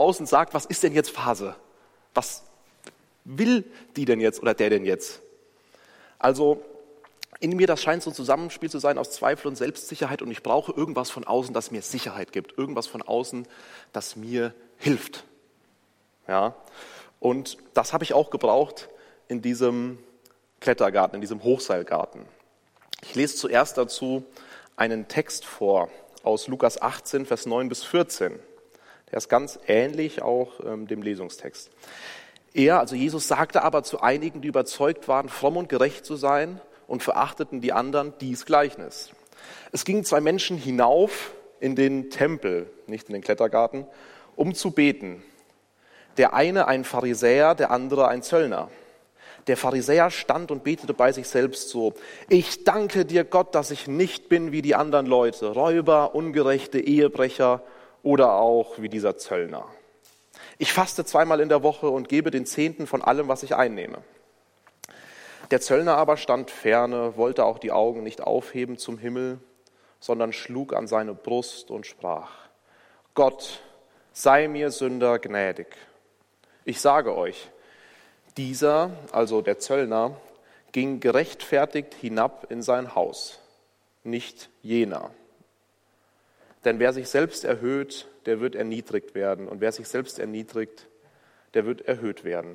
außen sagt, was ist denn jetzt Phase? Was will die denn jetzt oder der denn jetzt? Also in mir, das scheint so ein Zusammenspiel zu sein aus Zweifel und Selbstsicherheit und ich brauche irgendwas von außen, das mir Sicherheit gibt. Irgendwas von außen, das mir hilft. Ja? Und das habe ich auch gebraucht in diesem Klettergarten, in diesem Hochseilgarten. Ich lese zuerst dazu einen Text vor aus Lukas 18, Vers 9 bis 14. Der ist ganz ähnlich auch dem Lesungstext. Er, also Jesus, sagte aber zu einigen, die überzeugt waren, fromm und gerecht zu sein und verachteten die anderen, dies Gleichnis. Es gingen zwei Menschen hinauf in den Tempel, nicht in den Klettergarten, um zu beten. Der eine ein Pharisäer, der andere ein Zöllner. Der Pharisäer stand und betete bei sich selbst so: Ich danke dir, Gott, dass ich nicht bin wie die anderen Leute, Räuber, Ungerechte, Ehebrecher oder auch wie dieser Zöllner. Ich faste 2-mal in der Woche und gebe den Zehnten von allem, was ich einnehme. Der Zöllner aber stand ferne, wollte auch die Augen nicht aufheben zum Himmel, sondern schlug an seine Brust und sprach: Gott, sei mir Sünder gnädig. Ich sage euch, dieser, also der Zöllner, ging gerechtfertigt hinab in sein Haus, nicht jener. Denn wer sich selbst erhöht, der wird erniedrigt werden. Und wer sich selbst erniedrigt, der wird erhöht werden.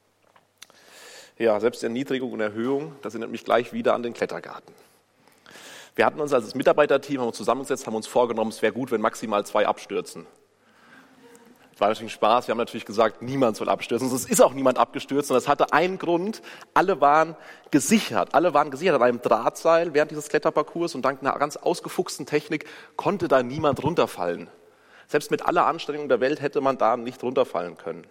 Ja, Selbsterniedrigung und Erhöhung, das erinnert mich gleich wieder an den Klettergarten. Wir hatten uns als Mitarbeiterteam zusammengesetzt, haben uns vorgenommen, es wäre gut, wenn maximal 2 abstürzen. Das war natürlich Spaß, wir haben natürlich gesagt, niemand soll abstürzen. Es ist auch niemand abgestürzt und das hatte einen Grund: alle waren gesichert an einem Drahtseil während dieses Kletterparcours und dank einer ganz ausgefuchsten Technik konnte da niemand runterfallen. Selbst mit aller Anstrengung der Welt hätte man da nicht runterfallen können.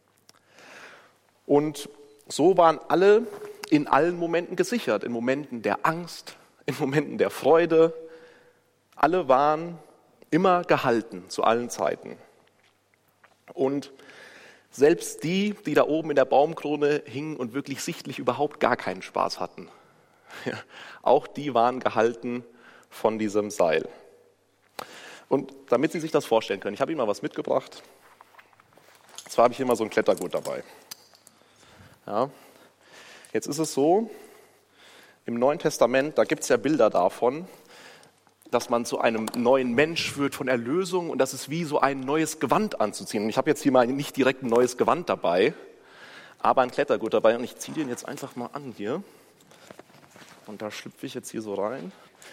Und so waren alle in allen Momenten gesichert, in Momenten der Angst, in Momenten der Freude. Alle waren immer gehalten, zu allen Zeiten. Und selbst die da oben in der Baumkrone hingen und wirklich sichtlich überhaupt gar keinen Spaß hatten, ja, auch die waren gehalten von diesem Seil. Und damit Sie sich das vorstellen können, ich habe Ihnen mal was mitgebracht. Und zwar habe ich hier mal so ein Klettergurt dabei. Ja. Jetzt ist es so, im Neuen Testament, da gibt es ja Bilder davon, dass man zu einem neuen Mensch wird von Erlösung und das ist wie so ein neues Gewand anzuziehen. Und ich habe jetzt hier mal nicht direkt ein neues Gewand dabei, aber ein Klettergurt dabei und ich ziehe den jetzt einfach mal an hier. Und da schlüpfe ich jetzt hier so rein.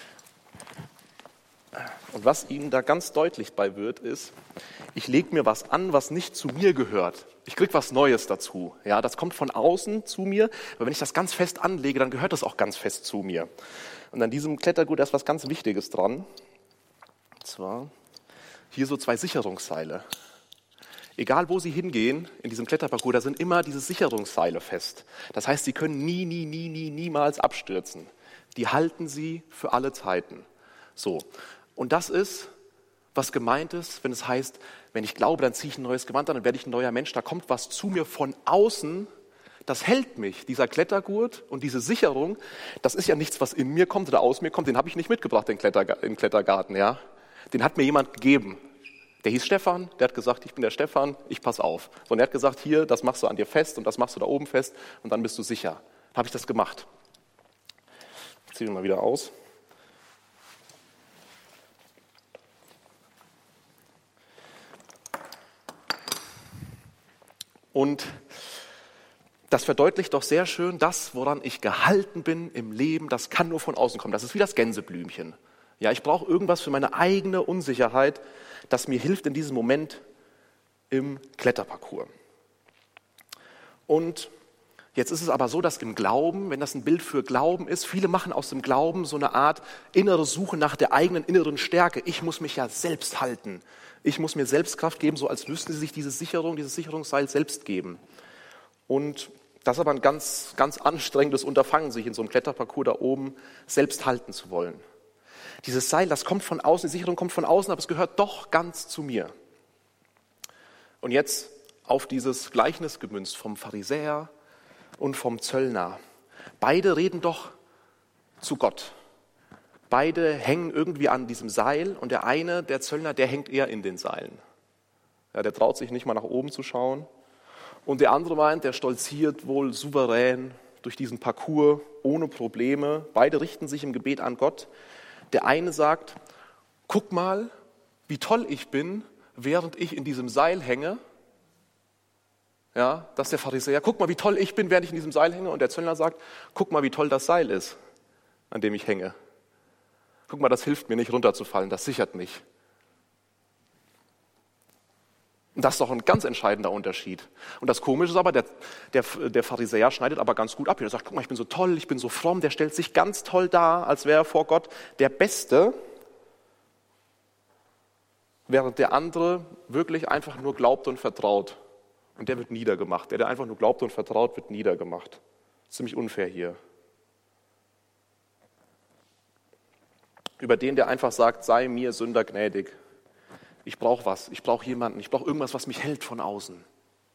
Und was Ihnen da ganz deutlich bei wird, ist, ich lege mir was an, was nicht zu mir gehört. Ich kriege was Neues dazu. Ja, das kommt von außen zu mir, aber wenn ich das ganz fest anlege, dann gehört das auch ganz fest zu mir. Und an diesem Klettergurt ist was ganz Wichtiges dran. Und zwar hier so 2 Sicherungsseile. Egal wo Sie hingehen in diesem Kletterparcours, da sind immer diese Sicherungsseile fest. Das heißt, Sie können niemals abstürzen. Die halten Sie für alle Zeiten. So. Und das ist, was gemeint ist, wenn es heißt, wenn ich glaube, dann ziehe ich ein neues Gewand an, dann werde ich ein neuer Mensch, da kommt was zu mir von außen, das hält mich. Dieser Klettergurt und diese Sicherung, das ist ja nichts, was in mir kommt oder aus mir kommt, den habe ich nicht mitgebracht, den Klettergarten. Ja? Den hat mir jemand gegeben. Der hieß Stefan, der hat gesagt, ich bin der Stefan, ich pass auf. Und er hat gesagt, hier, das machst du an dir fest und das machst du da oben fest und dann bist du sicher. Dann habe ich das gemacht. Ich ziehe ihn mal wieder aus. Und das verdeutlicht doch sehr schön, das, woran ich gehalten bin im Leben, das kann nur von außen kommen. Das ist wie das Gänseblümchen. Ja, ich brauche irgendwas für meine eigene Unsicherheit, das mir hilft in diesem Moment im Kletterparcours. Und jetzt ist es aber so, dass im Glauben, wenn das ein Bild für Glauben ist, viele machen aus dem Glauben so eine Art innere Suche nach der eigenen inneren Stärke. Ich muss mich ja selbst halten. Ich muss mir selbst Kraft geben, so als müssten sie sich diese Sicherung, dieses Sicherungsseil selbst geben. Und das ist aber ein ganz, ganz anstrengendes Unterfangen, sich in so einem Kletterparcours da oben selbst halten zu wollen. Dieses Seil, das kommt von außen, die Sicherung kommt von außen, aber es gehört doch ganz zu mir. Und jetzt auf dieses Gleichnis gemünzt vom Pharisäer und vom Zöllner. Beide reden doch zu Gott. Beide hängen irgendwie an diesem Seil und der eine, der Zöllner, der hängt eher in den Seilen. Ja, der traut sich nicht mal nach oben zu schauen. Und der andere meint, der stolziert wohl souverän durch diesen Parcours ohne Probleme. Beide richten sich im Gebet an Gott. Der eine sagt, guck mal, wie toll ich bin, während ich in diesem Seil hänge. Ja, das ist der Pharisäer. Guck mal, wie toll ich bin, während ich in diesem Seil hänge. Und der Zöllner sagt, guck mal, wie toll das Seil ist, an dem ich hänge. Guck mal, das hilft mir nicht runterzufallen, das sichert mich. Und das ist doch ein ganz entscheidender Unterschied. Und das Komische ist aber, der Pharisäer schneidet aber ganz gut ab. Er sagt, guck mal, ich bin so toll, ich bin so fromm. Der stellt sich ganz toll dar, als wäre er vor Gott der Beste, während der andere wirklich einfach nur glaubt und vertraut. Und der wird niedergemacht. Der einfach nur glaubt und vertraut, wird niedergemacht. Ziemlich unfair hier. Über den, der einfach sagt, sei mir Sünder gnädig. Ich brauche was, ich brauche jemanden, ich brauche irgendwas, was mich hält von außen.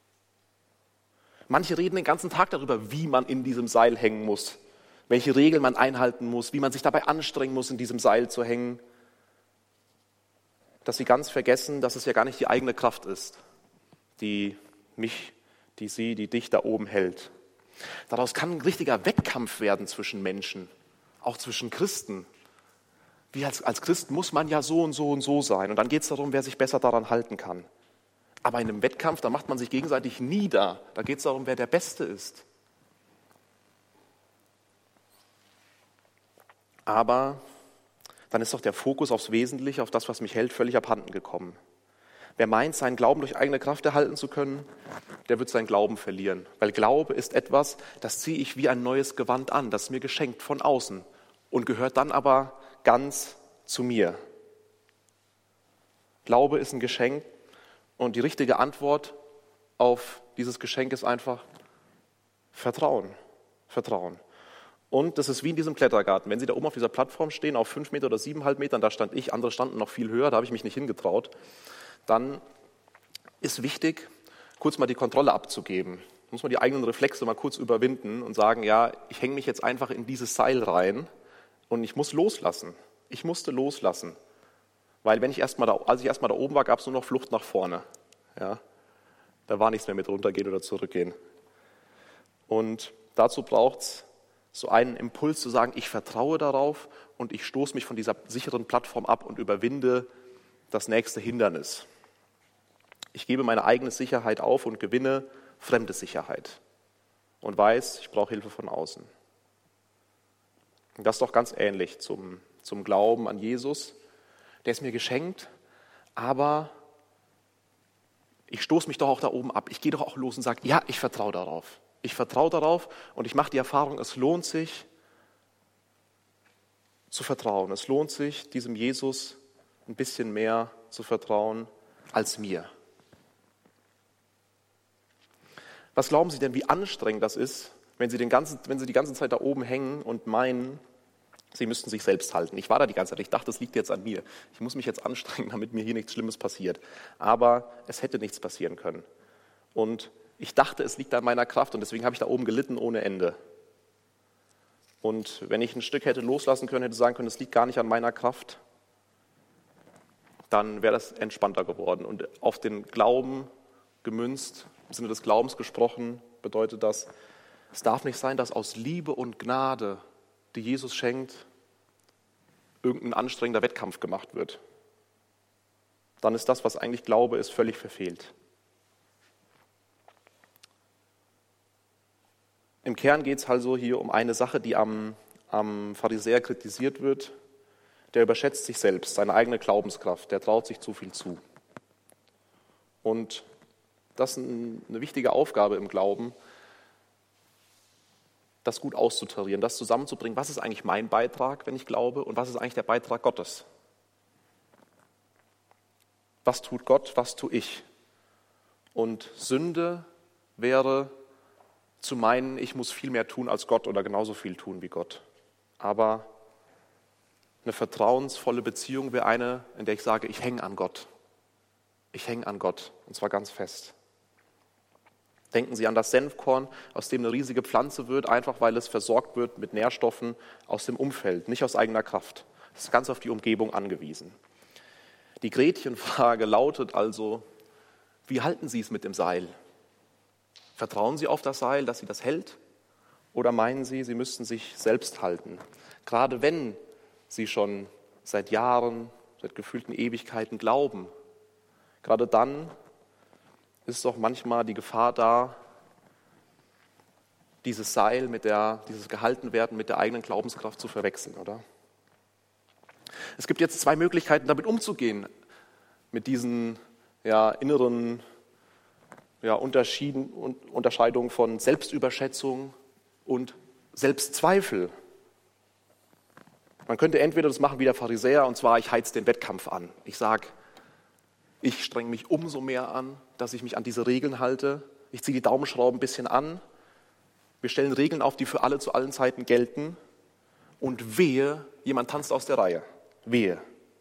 Manche reden den ganzen Tag darüber, wie man in diesem Seil hängen muss, welche Regeln man einhalten muss, wie man sich dabei anstrengen muss, in diesem Seil zu hängen, dass sie ganz vergessen, dass es ja gar nicht die eigene Kraft ist, die dich da oben hält. Daraus kann ein richtiger Wettkampf werden zwischen Menschen, auch zwischen Christen. Wie als Christ muss man ja so und so und so sein. Und dann geht es darum, wer sich besser daran halten kann. Aber in einem Wettkampf, da macht man sich gegenseitig nieder. Da geht es darum, wer der Beste ist. Aber dann ist doch der Fokus aufs Wesentliche, auf das, was mich hält, völlig abhanden gekommen. Wer meint, seinen Glauben durch eigene Kraft erhalten zu können, der wird seinen Glauben verlieren. Weil Glaube ist etwas, das ziehe ich wie ein neues Gewand an, das ist mir geschenkt von außen und gehört dann aber ganz zu mir. Glaube ist ein Geschenk und die richtige Antwort auf dieses Geschenk ist einfach Vertrauen. Vertrauen. Und das ist wie in diesem Klettergarten. Wenn Sie da oben auf dieser Plattform stehen, auf 5 Meter oder 7,5 Metern, da stand ich, andere standen noch viel höher, da habe ich mich nicht hingetraut, dann ist wichtig, kurz mal die Kontrolle abzugeben. Da muss man die eigenen Reflexe mal kurz überwinden und sagen, ja, ich hänge mich jetzt einfach in dieses Seil rein und ich muss loslassen. Ich musste loslassen. Weil als ich erstmal da oben war, gab es nur noch Flucht nach vorne. Ja, da war nichts mehr mit runtergehen oder zurückgehen. Und dazu braucht es so einen Impuls zu sagen, ich vertraue darauf und ich stoße mich von dieser sicheren Plattform ab und überwinde das nächste Hindernis. Ich gebe meine eigene Sicherheit auf und gewinne fremde Sicherheit und weiß, ich brauche Hilfe von außen. Und das ist doch ganz ähnlich zum Glauben an Jesus. Der ist mir geschenkt, aber ich stoße mich doch auch da oben ab. Ich gehe doch auch los und sage, ja, ich vertraue darauf. Ich vertraue darauf und ich mache die Erfahrung, es lohnt sich zu vertrauen. Es lohnt sich, diesem Jesus ein bisschen mehr zu vertrauen als mir. Was glauben Sie denn, wie anstrengend das ist, wenn Sie die ganze Zeit da oben hängen und meinen, Sie müssten sich selbst halten? Ich war da die ganze Zeit, ich dachte, das liegt jetzt an mir. Ich muss mich jetzt anstrengen, damit mir hier nichts Schlimmes passiert. Aber es hätte nichts passieren können. Und ich dachte, es liegt an meiner Kraft und deswegen habe ich da oben gelitten ohne Ende. Und wenn ich ein Stück hätte loslassen können, hätte sagen können, es liegt gar nicht an meiner Kraft, dann wäre das entspannter geworden. Und auf den Glauben gemünzt, im Sinne des Glaubens gesprochen, bedeutet das, es darf nicht sein, dass aus Liebe und Gnade, die Jesus schenkt, irgendein anstrengender Wettkampf gemacht wird. Dann ist das, was eigentlich Glaube ist, völlig verfehlt. Im Kern geht es also hier um eine Sache, die am Pharisäer kritisiert wird. Der überschätzt sich selbst, seine eigene Glaubenskraft, der traut sich zu viel zu. Und das ist eine wichtige Aufgabe im Glauben, das gut auszutarieren, das zusammenzubringen. Was ist eigentlich mein Beitrag, wenn ich glaube, und was ist eigentlich der Beitrag Gottes? Was tut Gott, was tue ich? Und Sünde wäre zu meinen, ich muss viel mehr tun als Gott oder genauso viel tun wie Gott. Aber eine vertrauensvolle Beziehung wäre eine, in der ich sage, ich hänge an Gott. Ich hänge an Gott, und zwar ganz fest. Denken Sie an das Senfkorn, aus dem eine riesige Pflanze wird, einfach weil es versorgt wird mit Nährstoffen aus dem Umfeld, nicht aus eigener Kraft. Es ist ganz auf die Umgebung angewiesen. Die Gretchenfrage lautet also, Wie halten Sie es mit dem Seil? Vertrauen Sie auf das Seil, dass Sie das hält? Oder meinen Sie, Sie müssten sich selbst halten? Gerade wenn Sie schon seit Jahren, seit gefühlten Ewigkeiten glauben, gerade dann ist doch manchmal die Gefahr da, dieses Seil dieses Gehaltenwerden mit der eigenen Glaubenskraft zu verwechseln, oder? Es gibt jetzt zwei Möglichkeiten, damit umzugehen, mit diesen inneren Unterscheidungen von Selbstüberschätzung und Selbstzweifel. Man könnte entweder das machen wie der Pharisäer, und zwar, ich heiz den Wettkampf an. Ich sage, ich strenge mich umso mehr an, dass ich mich an diese Regeln halte. Ich ziehe die Daumenschrauben ein bisschen an. Wir stellen Regeln auf, die für alle zu allen Zeiten gelten. Und wehe, jemand tanzt aus der Reihe. Wehe.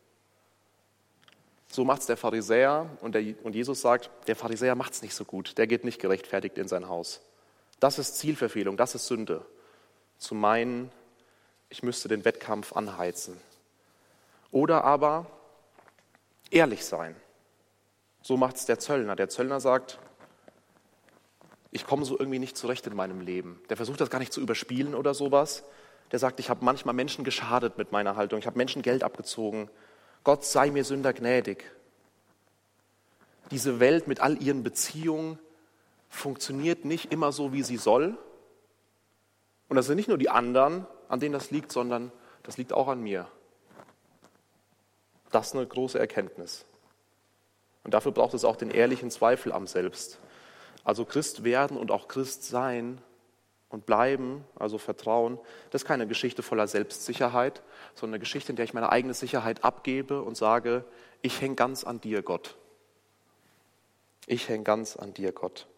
So macht es der Pharisäer und Jesus sagt, der Pharisäer macht es nicht so gut, der geht nicht gerechtfertigt in sein Haus. Das ist Zielverfehlung, das ist Sünde. Zu meinen, ich müsste den Wettkampf anheizen. Oder aber ehrlich sein. So macht es der Zöllner. Der Zöllner sagt, ich komme so irgendwie nicht zurecht in meinem Leben. Der versucht das gar nicht zu überspielen oder sowas. Der sagt, ich habe manchmal Menschen geschadet mit meiner Haltung, ich habe Menschen Geld abgezogen. Gott sei mir Sünder gnädig. Diese Welt mit all ihren Beziehungen funktioniert nicht immer so, wie sie soll. Und das sind nicht nur die anderen, an denen das liegt, sondern das liegt auch an mir. Das ist eine große Erkenntnis. Und dafür braucht es auch den ehrlichen Zweifel am Selbst. Also Christ werden und auch Christ sein und bleiben, also Vertrauen, das ist keine Geschichte voller Selbstsicherheit, sondern eine Geschichte, in der ich meine eigene Sicherheit abgebe und sage, ich hänge ganz an dir, Gott. Ich hänge ganz an dir, Gott.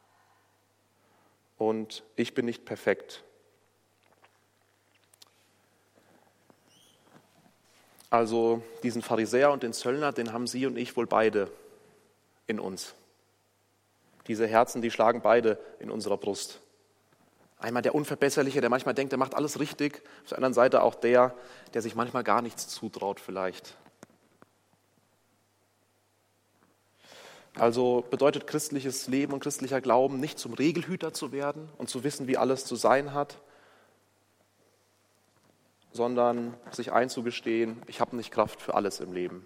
Und ich bin nicht perfekt. Also diesen Pharisäer und den Zöllner, den haben Sie und ich wohl beide in uns. Diese Herzen, die schlagen beide in unserer Brust. Einmal der Unverbesserliche, der manchmal denkt, er macht alles richtig. Auf der anderen Seite auch der sich manchmal gar nichts zutraut vielleicht. Also bedeutet christliches Leben und christlicher Glauben nicht zum Regelhüter zu werden und zu wissen, wie alles zu sein hat, sondern sich einzugestehen, ich habe nicht Kraft für alles im Leben.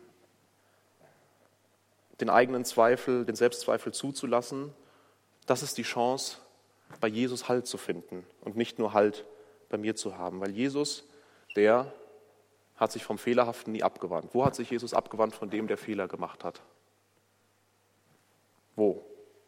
Den eigenen Zweifel, den Selbstzweifel zuzulassen, das ist die Chance, bei Jesus Halt zu finden und nicht nur Halt bei mir zu haben. Weil Jesus, der hat sich vom Fehlerhaften nie abgewandt. Wo hat sich Jesus abgewandt von dem, der Fehler gemacht hat? Wo?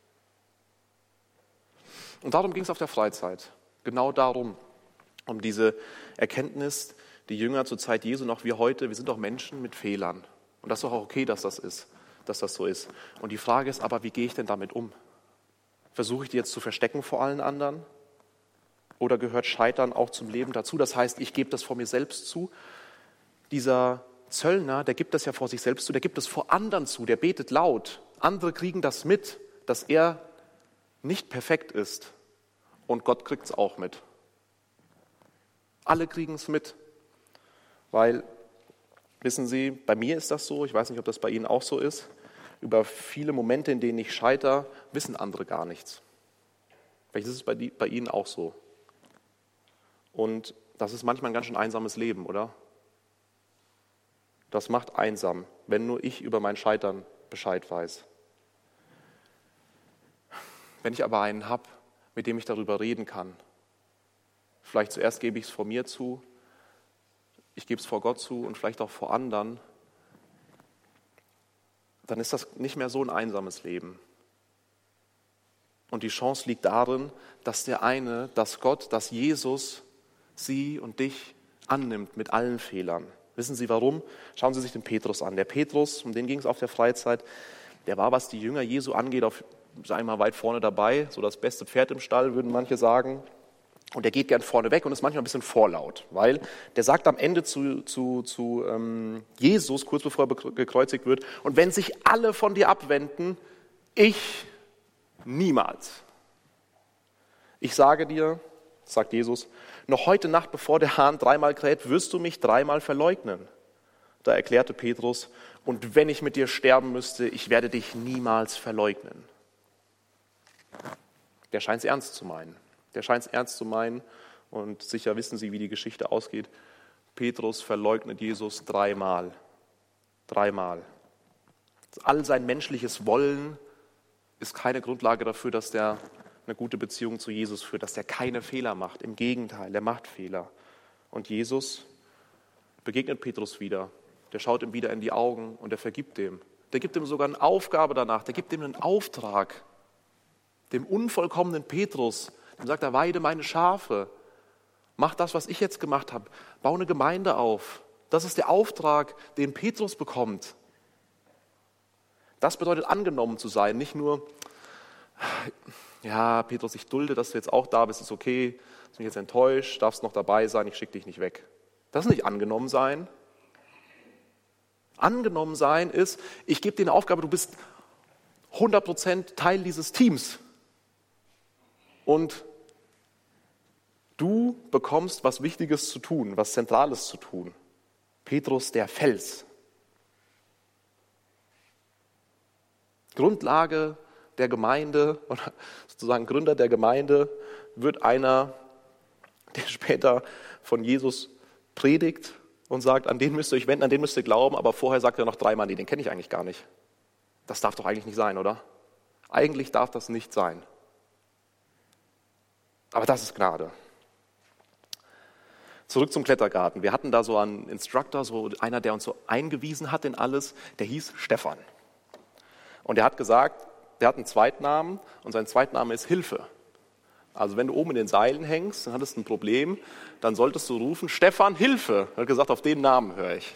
Und darum ging es auf der Freizeit. Genau darum. Um diese Erkenntnis, die Jünger zur Zeit Jesu, noch wir heute, wir sind doch Menschen mit Fehlern. Und das ist doch auch okay, dass das so ist. Und die Frage ist aber, wie gehe ich denn damit um? Versuche ich die jetzt zu verstecken vor allen anderen? Oder gehört Scheitern auch zum Leben dazu? Das heißt, ich gebe das vor mir selbst zu. Dieser Zöllner, der gibt das ja vor sich selbst zu, der gibt es vor anderen zu, der betet laut. Andere kriegen das mit, dass er nicht perfekt ist. Und Gott kriegt es auch mit. Alle kriegen es mit. Weil, wissen Sie, bei mir ist das so, ich weiß nicht, ob das bei Ihnen auch so ist, über viele Momente, in denen ich scheitere, wissen andere gar nichts. Vielleicht ist es bei Ihnen auch so. Und das ist manchmal ein ganz schön einsames Leben, oder? Das macht einsam, wenn nur ich über mein Scheitern Bescheid weiß. Wenn ich aber einen habe, mit dem ich darüber reden kann, vielleicht zuerst gebe ich es vor mir zu, ich gebe es vor Gott zu und vielleicht auch vor anderen, dann ist das nicht mehr so ein einsames Leben. Und die Chance liegt darin, dass Gott, dass Jesus Sie und dich annimmt mit allen Fehlern. Wissen Sie warum? Schauen Sie sich den Petrus an. Der Petrus, um den ging es auf der Freizeit, der war, was die Jünger Jesu angeht, einmal weit vorne dabei, so das beste Pferd im Stall, würden manche sagen. Und der geht gern vorne weg und ist manchmal ein bisschen vorlaut, weil der sagt am Ende zu Jesus, kurz bevor er gekreuzigt wird, und wenn sich alle von dir abwenden, ich niemals. Ich sage dir, sagt Jesus, noch heute Nacht, bevor der Hahn dreimal kräht, wirst du mich dreimal verleugnen. da erklärte Petrus, und wenn ich mit dir sterben müsste, ich werde dich niemals verleugnen. Der scheint es ernst zu meinen. Und sicher wissen Sie, wie die Geschichte ausgeht. Petrus verleugnet Jesus 3-mal. 3-mal. All sein menschliches Wollen ist keine Grundlage dafür, dass der eine gute Beziehung zu Jesus führt, dass der keine Fehler macht. Im Gegenteil, der macht Fehler. Und Jesus begegnet Petrus wieder. Der schaut ihm wieder in die Augen und er vergibt dem. Der gibt ihm sogar eine Aufgabe danach, der gibt ihm einen Auftrag. Dem unvollkommenen Petrus, dem sagt er, weide meine Schafe. Mach das, was ich jetzt gemacht habe. Bau eine Gemeinde auf. Das ist der Auftrag, den Petrus bekommt. Das bedeutet, angenommen zu sein. Nicht nur, ja, Petrus, ich dulde, dass du jetzt auch da bist, ist okay. Ich bin jetzt enttäuscht, darfst noch dabei sein, ich schicke dich nicht weg. Das ist nicht angenommen sein. Angenommen sein ist, ich gebe dir eine Aufgabe, du bist 100% Teil dieses Teams. Und du bekommst was Wichtiges zu tun, was Zentrales zu tun. Petrus, der Fels. Grundlage der Gemeinde, oder sozusagen Gründer der Gemeinde, wird einer, der später von Jesus predigt und sagt, an den müsst ihr euch wenden, an den müsst ihr glauben, aber vorher sagt er noch 3-mal, nee, den kenne ich eigentlich gar nicht. Das darf doch eigentlich nicht sein, oder? Eigentlich darf das nicht sein. Aber das ist Gnade. Zurück zum Klettergarten. Wir hatten da so einen Instructor, so einer, der uns so eingewiesen hat in alles, der hieß Stefan. Und der hat gesagt, der hat einen Zweitnamen und sein Zweitname ist Hilfe. Also wenn du oben in den Seilen hängst, dann hattest du ein Problem, dann solltest du rufen, Stefan, Hilfe. Er hat gesagt, auf den Namen höre ich.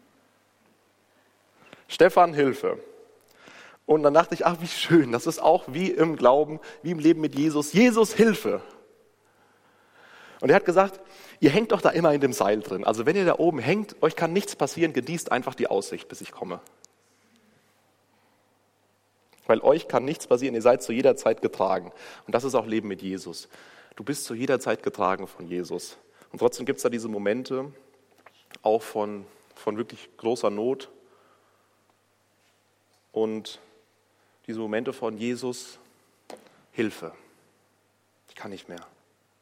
Stefan, Hilfe. Und dann dachte ich, ach wie schön, das ist auch wie im Glauben, wie im Leben mit Jesus. Jesus, Hilfe. Und er hat gesagt, ihr hängt doch da immer in dem Seil drin. Also wenn ihr da oben hängt, euch kann nichts passieren, genießt einfach die Aussicht, bis ich komme. Weil euch kann nichts passieren, ihr seid zu jeder Zeit getragen. Und das ist auch Leben mit Jesus. Du bist zu jeder Zeit getragen von Jesus. Und trotzdem gibt es da diese Momente, auch von wirklich großer Not. Und diese Momente von Jesus, Hilfe. Ich kann nicht mehr.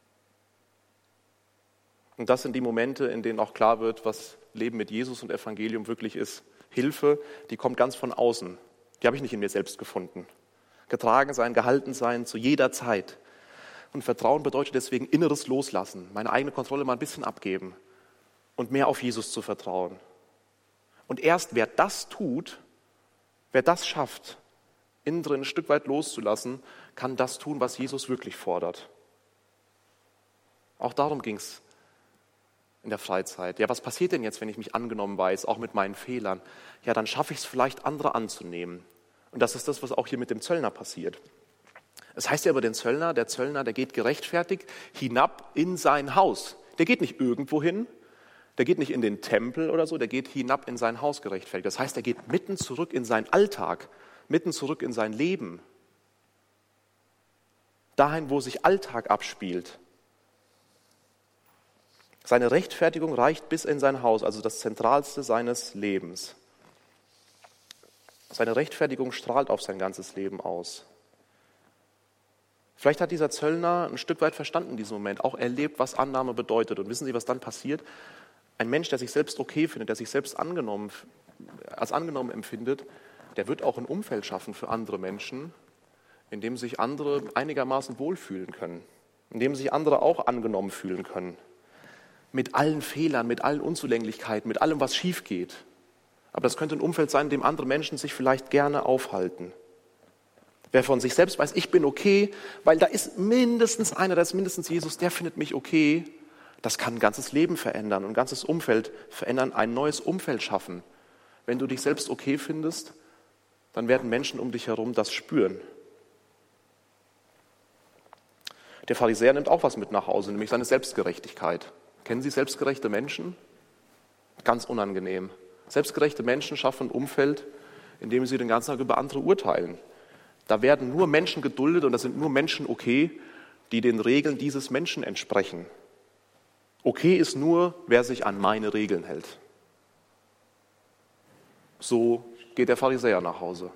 Und das sind die Momente, in denen auch klar wird, was Leben mit Jesus und Evangelium wirklich ist. Hilfe, die kommt ganz von außen. Die habe ich nicht in mir selbst gefunden. Getragen sein, gehalten sein, zu jeder Zeit. Und Vertrauen bedeutet deswegen inneres Loslassen, meine eigene Kontrolle mal ein bisschen abgeben und mehr auf Jesus zu vertrauen. Und erst wer das tut, wer das schafft, innen drin ein Stück weit loszulassen, kann das tun, was Jesus wirklich fordert. Auch darum ging es in der Freizeit. Ja, was passiert denn jetzt, wenn ich mich angenommen weiß, auch mit meinen Fehlern? Ja, dann schaffe ich es vielleicht, andere anzunehmen. Und das ist das, was auch hier mit dem Zöllner passiert. Es heißt ja über den Zöllner, der geht gerechtfertigt hinab in sein Haus. Der geht nicht irgendwo hin, der geht nicht in den Tempel oder so, der geht hinab in sein Haus gerechtfertigt. Das heißt, er geht mitten zurück in seinen Alltag, mitten zurück in sein Leben. Dahin, wo sich Alltag abspielt. Seine Rechtfertigung reicht bis in sein Haus, also das Zentralste seines Lebens. Seine Rechtfertigung strahlt auf sein ganzes Leben aus. Vielleicht hat dieser Zöllner ein Stück weit verstanden in diesem Moment, auch erlebt, was Annahme bedeutet. Und wissen Sie, was dann passiert? Ein Mensch, der sich selbst okay findet, der sich selbst als angenommen empfindet, der wird auch ein Umfeld schaffen für andere Menschen, in dem sich andere einigermaßen wohlfühlen können, in dem sich andere auch angenommen fühlen können. Mit allen Fehlern, mit allen Unzulänglichkeiten, mit allem, was schief geht. Aber das könnte ein Umfeld sein, in dem andere Menschen sich vielleicht gerne aufhalten. Wer von sich selbst weiß, ich bin okay, weil da ist mindestens einer, da ist mindestens Jesus, der findet mich okay, das kann ein ganzes Leben verändern, ein ganzes Umfeld verändern, ein neues Umfeld schaffen. Wenn du dich selbst okay findest, dann werden Menschen um dich herum das spüren. Der Pharisäer nimmt auch was mit nach Hause, nämlich seine Selbstgerechtigkeit. Kennen Sie selbstgerechte Menschen? Ganz unangenehm. Selbstgerechte Menschen schaffen ein Umfeld, in dem sie den ganzen Tag über andere urteilen. Da werden nur Menschen geduldet und da sind nur Menschen okay, die den Regeln dieses Menschen entsprechen. Okay ist nur, wer sich an meine Regeln hält. So geht der Pharisäer nach Hause.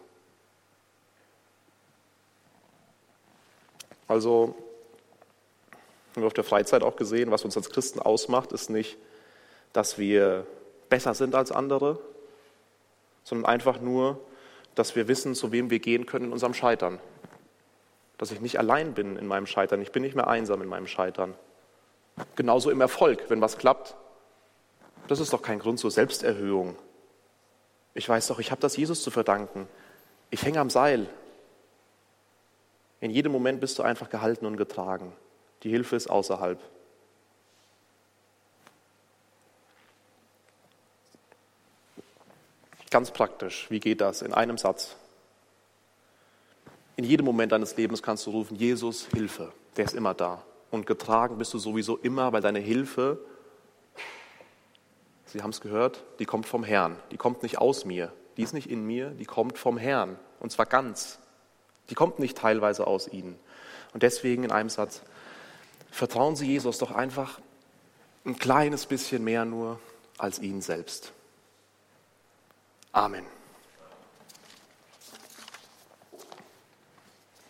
Also, haben wir auf der Freizeit auch gesehen, was uns als Christen ausmacht, ist nicht, dass wir besser sind als andere, sondern einfach nur, dass wir wissen, zu wem wir gehen können in unserem Scheitern. Dass ich nicht allein bin in meinem Scheitern, ich bin nicht mehr einsam in meinem Scheitern. Genauso im Erfolg, wenn was klappt. Das ist doch kein Grund zur Selbsterhöhung. Ich weiß doch, ich habe das Jesus zu verdanken. Ich hänge am Seil. In jedem Moment bist du einfach gehalten und getragen. Die Hilfe ist außerhalb. Ganz praktisch, wie geht das? In einem Satz. In jedem Moment deines Lebens kannst du rufen, Jesus, Hilfe, der ist immer da. Und getragen bist du sowieso immer, weil deine Hilfe, Sie haben es gehört, die kommt vom Herrn. Die kommt nicht aus mir, die ist nicht in mir, die kommt vom Herrn. Und zwar ganz. Die kommt nicht teilweise aus Ihnen. Und deswegen in einem Satz, vertrauen Sie Jesus doch einfach ein kleines bisschen mehr nur als Ihnen selbst. Amen.